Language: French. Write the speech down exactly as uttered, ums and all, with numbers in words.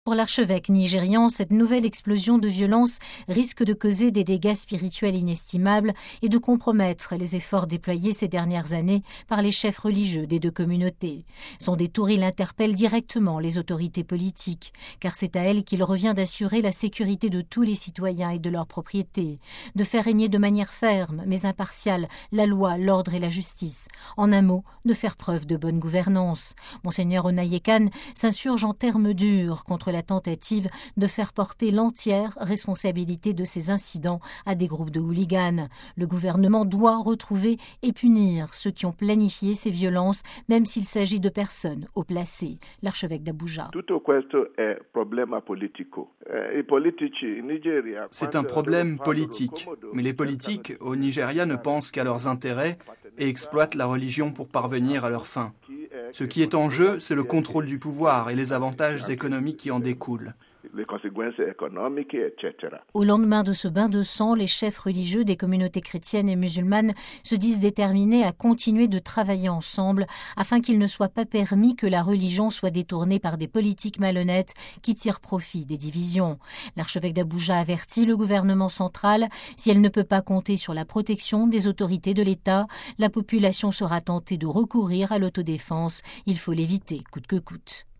Pour l'archevêque nigérian, cette nouvelle explosion de violence risque de causer des dégâts spirituels inestimables et de compromettre les efforts déployés ces dernières années par les chefs religieux des deux communautés. Son détour, il interpelle directement les autorités politiques, car c'est à elles qu'il revient d'assurer la sécurité de tous les citoyens et de leurs propriétés, de faire régner de manière ferme mais impartiale la loi, l'ordre et la justice. En un mot, de faire preuve de bonne gouvernance. Monseigneur Onayekan s'insurge en termes durs contre la tentative de faire porter l'entière responsabilité de ces incidents à des groupes de hooligans. Le gouvernement doit retrouver et punir ceux qui ont planifié ces violences, même s'il s'agit de personnes haut placées. L'archevêque d'Abuja. C'est un problème politique, mais les politiques au Nigeria ne pensent qu'à leurs intérêts et exploitent la religion pour parvenir à leurs fins. Ce qui est en jeu, c'est le contrôle du pouvoir et les avantages économiques qui en découlent. Au lendemain de ce bain de sang, les chefs religieux des communautés chrétiennes et musulmanes se disent déterminés à continuer de travailler ensemble afin qu'il ne soit pas permis que la religion soit détournée par des politiques malhonnêtes qui tirent profit des divisions. L'archevêque d'Abuja avertit le gouvernement central, si elle ne peut pas compter sur la protection des autorités de l'État, la population sera tentée de recourir à l'autodéfense. Il faut l'éviter coûte que coûte.